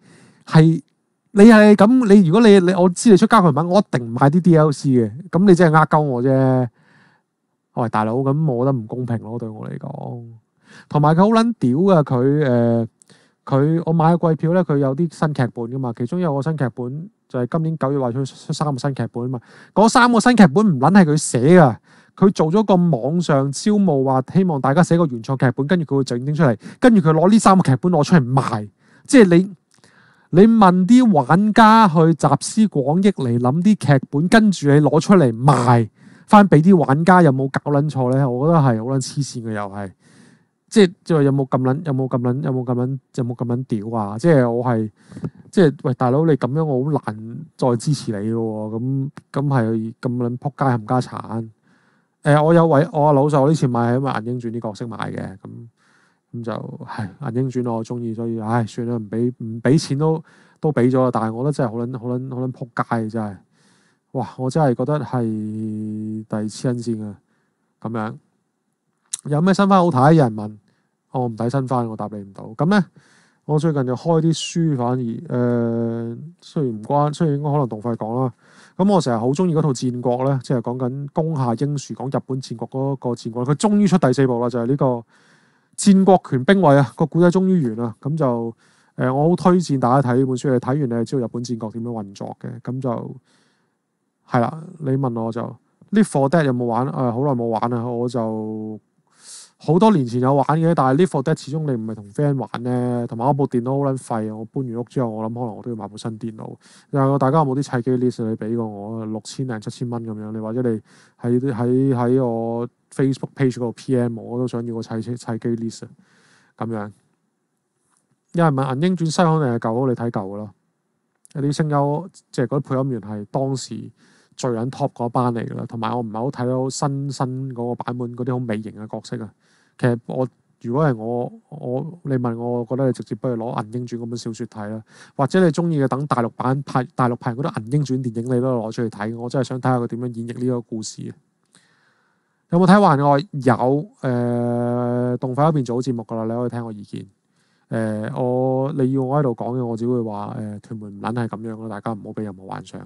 A: 咁，你如果你我知你出加強版，我一定唔買啲 DLC 嘅，咁你真係呃鳩我啫。喂，大佬，咁我覺得唔公平咯，對我嚟講。同埋佢好撚屌噶，佢我買嘅貴票咧，佢有啲新劇本噶嘛，其中有個新劇本就係今年9月話出3個新劇本啊嘛。嗰3個新劇本唔撚係佢寫噶，佢做咗個網上招募，話希望大家寫個原創劇本，跟住佢會整出嚟，跟住佢攞呢3個劇本攞出嚟賣。即係你問啲玩家去集思廣益嚟諗啲劇本，跟住你攞出嚟賣翻俾啲玩家，有冇搞撚錯咧？我覺得係好撚黐線嘅，又係即係有冇咁撚屌啊！即係我係即係喂，大佬，你咁樣我好難再支持你嘅喎。咁係咁撚撲街冚家鏟。我老實，我呢次買係因為銀鷹傳啲角色買嘅，咁就係銀鷹傳我中意，所以唉算啦，唔俾錢都俾咗啦。但係我覺得真係好撚撲街，真係哇！我真係覺得係第黐撚線啊咁樣。有咩新番好睇？有人問我唔睇新番，我答你唔到。咁咧，我最近就開啲書，反而雖然應該可能動費講啦。咁我成日好中意嗰套戰國咧，即係講緊宮下英樹講日本戰國嗰個戰國，佢終於出第4部啦，就係呢個戰國權兵衛啊，個古仔終於完啦。咁就我好推薦大家睇呢本書，你睇完你係知道日本戰國點樣運作嘅。咁就係啦。你問我就 Left 4 Dead 有冇玩？好耐冇玩啦，我就好多年前有玩嘅，但係 Left 4 Dead 始終你唔係同 friend 玩咧，同埋我部電腦好撚廢啊！我搬完屋之後，我諗可能我都要買部新電腦。大家有冇啲砌機 list 你俾過我6000零7000蚊咁樣？你或者你喺我 Facebook page 嗰度 PM 我都想要個砌機 list 咁樣。有人問銀鷹傳西好定係舊好？你睇舊嘅咯。有啲聲優即係嗰啲配音員係當時最撚 top 嗰班嚟㗎啦。同埋我唔係好睇到新嗰個版本嗰啲好美型嘅角色啊。其實如果係你問我，我覺得你直接不如攞銀鷹傳嗰本小説睇啦，或者你中意嘅等大陸拍嗰啲銀鷹傳電影，你都攞出去睇。我真係想睇下佢點樣演繹呢個故事。有冇睇幻愛？有。動畫嗰邊做好節目㗎啦，你可以聽我意見。你要我喺度講嘅，我只會話屯門唔撚係咁樣咯，大家唔好俾任何幻想。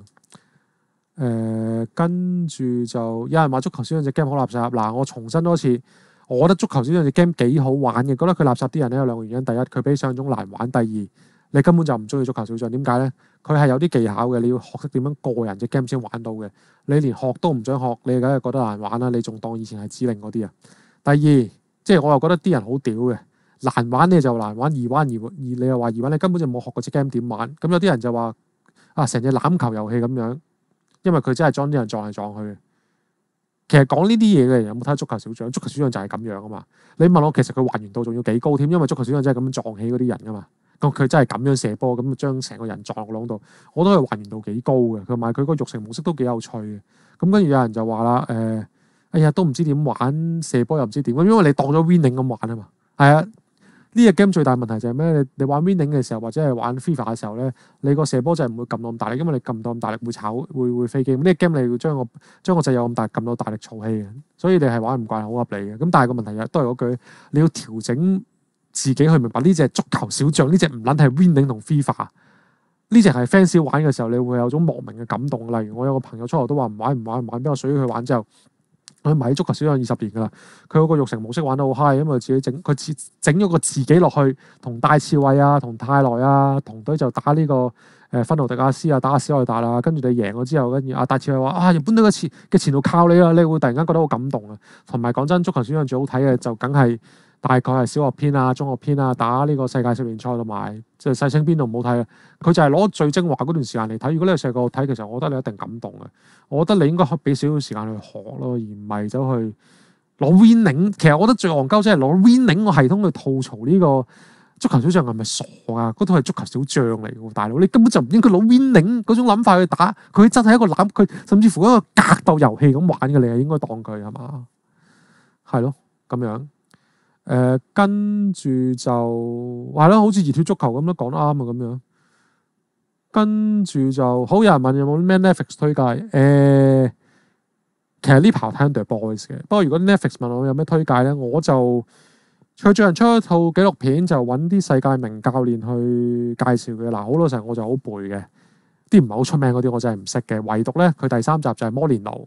A: 跟住就有人話足球小將隻 game 好垃圾。嗱，我重申多次。我覺得足球小將隻 game 幾好玩嘅，覺得佢垃圾啲人咧有2個原因。第一，佢比想像中難玩；第二，你根本就唔中意足球小將。點解咧？佢係有啲技巧嘅，你要學識點樣過人隻 game 先玩到嘅。你連學都唔想學，你梗係覺得難玩啦。你仲當以前係指令嗰啲啊？第二，即係我又覺得啲人好屌嘅，難玩你就難玩，易玩你又話易玩，你根本就冇學過隻 game 點玩。咁有啲人就話成隻欖球遊戲咁樣，因為佢真係將啲人撞嚟撞去嘅。其實講呢啲嘢嘅人有冇睇足球小將？足球小將就係咁樣啊嘛！你問我其實佢還原度仲要幾高添？因為足球小將真係咁樣撞起嗰啲人噶嘛，佢真係咁樣射波，咁將成個人撞落個窿度，我都係還原度幾高嘅。同埋佢個育成模式都幾有趣嘅。咁跟住有人就話啦，哎呀都唔知點玩射波又唔知點，因為你當咗 winning 咁玩啊嘛。係啊。呢隻 game 最大問題就係咩？你玩 winning 嘅時候或者係玩 FIFA 嘅時候咧，你個射波就係唔會撳到咁大力，因為你撳到咁大力會飛機。咁呢個 game 你要將個掣有咁大撳到大力嘈氣嘅，所以你係玩唔慣，好合理嘅。咁但係個問題都係嗰句，你要調整自己去明白呢隻足球小將，呢隻唔撚係 winning 同 FIFA，呢隻係 fans 玩嘅時候，你會有種莫名嘅感動。例如我有個朋友初頭都話唔玩，俾我水佢玩之後。佢買足球小將20年㗎啦，佢嗰個育成模式玩得好 high，因為佢整咗個自己落去，同戴志偉啊、同泰來啊同隊就打呢個芬奴迪亞斯啊，打阿史內達啊，跟住你贏咗之後，跟住戴志偉話日本隊嘅前途靠你啊，你會突然間覺得好感動啊。同埋講真，足球小將最好睇嘅就梗係大概係小學篇啊、中學篇啊，打呢個世界少年賽同埋即係細星邊度唔好睇啊。佢就係攞最精華嗰段時間嚟睇。如果你細個睇，其實我覺得你一定感動嘅。我覺得你應該俾少少時間去學咯，而唔係走去攞 winning。其實我覺得最戇鳩即係攞 winning 個系統去吐槽呢個足球小將係咪傻啊？嗰套係足球小將嚟嘅，大佬你根本就唔應該攞 winning 嗰種諗法去打。佢真係一個攬，佢甚至乎一個格鬥遊戲咁玩嘅，你係應該當佢係嘛？係咯，咁樣。跟住就係咯，好似熱血足球咁都講得啱啊，咁樣。跟住就好，有人問有冇咩 Netflix 推介？其實呢排睇緊 The Boys 嘅，不過如果 Netflix 問我有咩推介咧，我就佢最近出一套紀錄片，就揾啲世界名教練去介紹嘅。嗱，好老實，我就好背嘅，啲唔係好出名嗰啲我真係唔識嘅。唯獨咧，佢第3集就係摩連奴。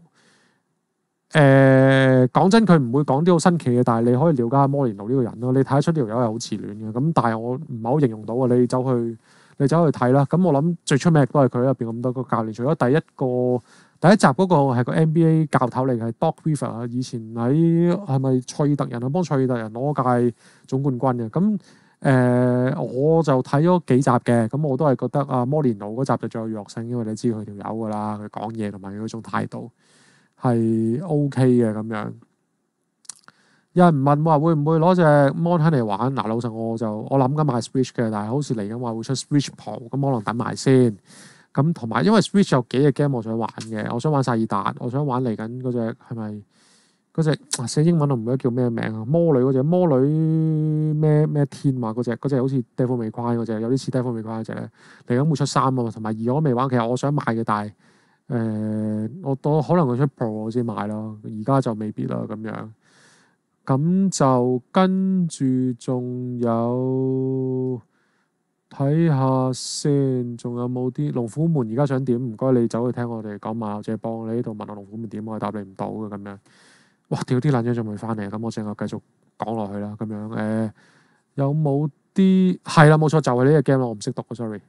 A: 講真，佢唔會講啲好新奇嘅，但係你可以了解下摩連奴呢個人咯。你睇得出呢條友係好自戀嘅，咁但係我唔係好形容到啊。你走去睇啦。咁我諗最出名都係佢入邊咁多個教練，除咗第一集嗰個係個 NBA 教頭嚟嘅，係 Doc Rivers 啊，以前喺係咪賽爾特人啊，幫賽爾特人攞屆總冠軍嘅。咁我就睇咗幾集嘅，咁我都係覺得啊，摩連奴嗰集就最有娛樂性，因為你知佢條友噶啦，佢講嘢同埋佢嗰種態度係 OK 嘅咁樣。有人問話會唔會攞隻 Mon 嚟玩？嗱，老實我諗緊買 Switch 嘅，但係好似嚟緊話會出 Switch Pro，咁可能等埋先。咁同埋因為 Switch 有幾隻 game 我想玩嘅，我想玩薩爾達，我想玩嚟緊嗰隻係咪嗰隻寫英文我唔記得叫咩名啊？魔女嗰隻魔女咩天嘛？嗰隻好似 Devil May Cry 嗰隻，有啲似 Devil May Cry 嗰隻咧。嚟緊會出3啊嘛，同埋2我都未玩。其實我想買嘅，但係我可能佢出 Pro 我先買咯，而家就未必啦咁樣。咁就跟住仲有睇下先，仲有冇啲龍虎門而家想點？唔該你走去聽我哋講馬姐幫你呢度問我龍虎門點，我答你唔到嘅咁樣。哇！屌啲撚樣仲未翻嚟，咁我淨係繼續講落去啦咁樣。有冇啲係啦？冇錯，就係呢個 game 咯，我唔識讀嘅 sorry。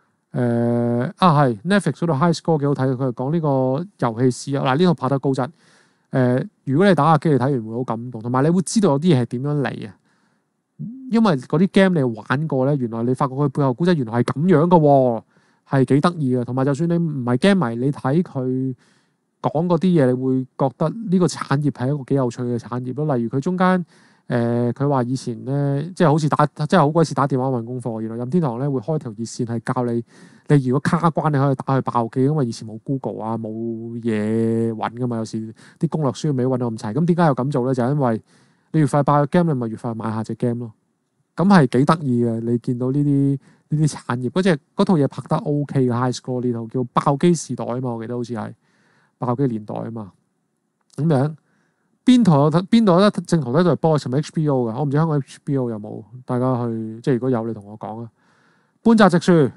A: 係 Netflix 嗰度 High Score 幾好睇，佢係講呢個遊戲師啊。嗱，呢套拍得高質。如果你打下機，你睇完會好感動，同埋你會知道有啲嘢係點樣嚟啊。因為嗰啲 game 你玩過咧，原來你發覺佢背後故仔原來係咁樣嘅喎，係幾得意嘅。同埋就算你唔係 game 迷，你睇佢講嗰啲嘢，你會覺得呢個產業係一個幾有趣嘅產業咯。例如佢中間佢話以前咧，即係好似即係好鬼似打電話問功課。原來任天堂咧會開條熱線係教你如果卡關你可以打去爆機，因為以前冇 Google 啊，冇嘢揾噶嘛，有時啲攻略書未揾到咁齊。咁點解又咁做咧？就係因為你越快爆個 game，你咪越快買下隻 game 咯。咁係幾得意嘅，你見到呢啲產業嗰套嘢拍得 OK 嘅 High Score 呢套叫爆機時代啊嘛，我記得好似係爆機年代啊嘛。咁樣邊度有得正途睇到係 Boys 同埋 HBO 嘅，我唔知香港 HBO 有冇，大家去即係如果有你同我講啊。半澤直樹，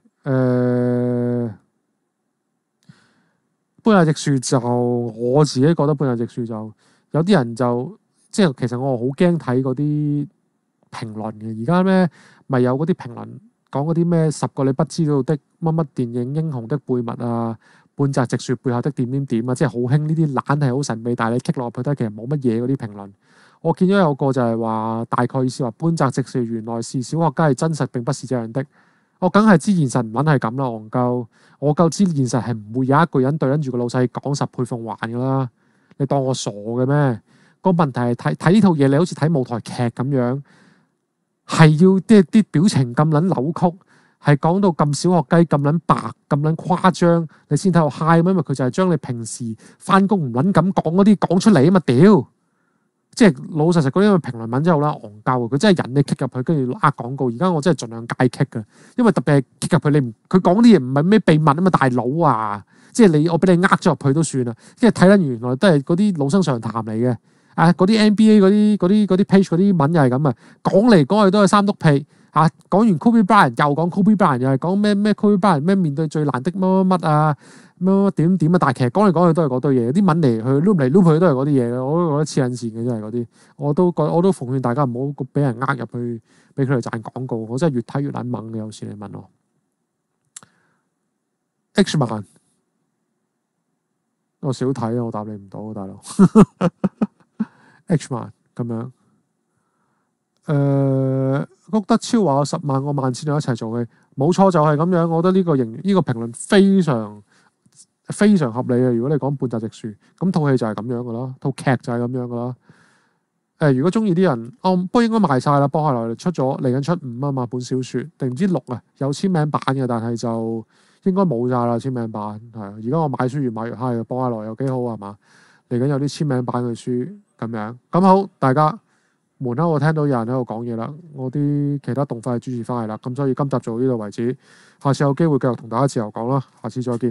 A: 半澤直樹就我自己覺得半澤直樹就有啲人就即係其實我好驚睇嗰啲評論嘅。而家咩咪有嗰啲評論講嗰啲咩10個你不知道的乜乜電影英雄的秘密啊，半澤直樹背後的點點點啊，即係好興呢啲懶係好神秘，但係你 click 落去睇其實冇乜嘢嗰啲評論。我見咗有個就係話大概意思話半澤直樹原來是小學家係真實並不是這樣的。我梗係知現實唔撚係咁啦，戇鳩。我夠知現實係唔會有一個人對緊住個老細講10倍奉還㗎啦。你當我傻嘅咩？個問題係睇呢套嘢，你好似睇舞台劇咁樣，係要啲表情咁撚扭曲，係講到咁小學雞咁撚白咁撚誇張，你先睇到 high 咩？因為佢就係將你平時翻工唔撚咁講嗰啲講出嚟啊嘛，屌！即係老老實實嗰啲評論文之後啦，戇鳩佢真係引你 kick 入去，跟住呃廣告。而家我真係盡量戒 kick 嘅，因為特別係 kick 入去，佢講啲嘢唔係咩秘密啊嘛，大佬啊！即係我俾你呃咗入去都算啦，因為睇緊原來都係嗰啲老生常談嚟嘅。嗰啲 NBA 嗰啲 page 嗰啲文又係咁啊，講嚟講去都係三篤屁嚇。講完 Kobe Bryant 又講 Kobe Bryant，又係講咩 Kobe Bryant 咩面對最難的乜乜乜啊，乜點點啊。但係其實講嚟講去都係嗰堆嘢，啲文嚟去碌嚟碌去都係嗰啲嘢。我都覺得黐撚線嘅，真係嗰啲。我都奉勸大家唔好俾人呃入去，俾佢哋賺廣告。我真係越睇越撚猛嘅，有時你問我 H-Man， 我少睇啊，我答你唔到，大佬。H-Man 咁樣， 谷德超話10萬個萬千人一齊做戲，冇錯就係咁樣。我覺得呢個評論非常非常合理嘅。如果你講半澤直樹，咁套戲就係咁樣噶啦，套劇就係咁樣噶啦。如果中意啲人，不過應該賣晒啦。波克萊出咗嚟緊出5啊嘛，本小説定唔知6啊，有簽名版嘅，但係就應該冇晒啦簽名版。係啊，而家我買書越買越 high 嘅，波克萊有幾好係嘛？嚟緊有啲簽名版嘅書咁樣。咁好，大家門口我聽到有人喺度講嘢啦，我啲其他動畫主持翻嚟啦，咁所以今集做到呢度為止，下次有機會繼續同大家自由講啦，下次再見。